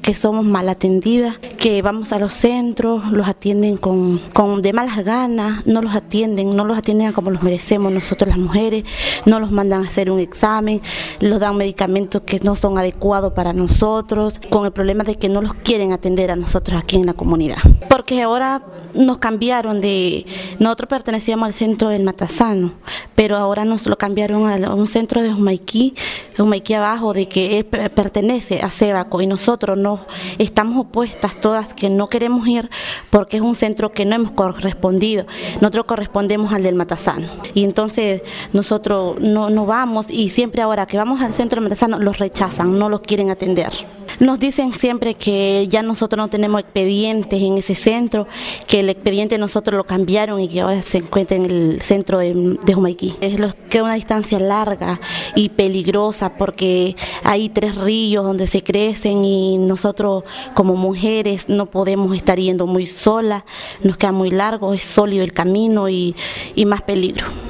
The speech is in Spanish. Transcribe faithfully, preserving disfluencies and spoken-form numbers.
que somos mal atendidas, que vamos a los centros, los atienden con, con de malas ganas, no los atienden, no los atienden como los merecemos nosotros las mujeres, no los mandan a hacer un examen, los dan medicamentos que no son adecuados para nosotros, con el problema de que no los quieren atender a nosotros aquí en la comunidad. Porque ahora nos cambiaron de, nosotros pertenecíamos al centro del Matasano, pero ahora nos lo cambiaron a un centro de Humaiquí, Humaiquí abajo, de que él pertenece a Cebaco, y nosotros no estamos opuestas todas, que no queremos ir porque es un centro que no hemos correspondido, nosotros correspondemos al del Matasano, y entonces nosotros no, no vamos, y siempre ahora que vamos al centro del Matasano los rechazan, no los quieren atender. Nos dicen siempre que ya nosotros no tenemos expedientes en ese centro, que el expediente nosotros lo cambiaron y que ahora se encuentra en el centro de, de Humaiquí. Es lo que es una distancia larga y peligrosa porque hay tres ríos donde se crecen y nosotros como mujeres no podemos estar yendo muy solas, nos queda muy largo, es sólido el camino y, y más peligro.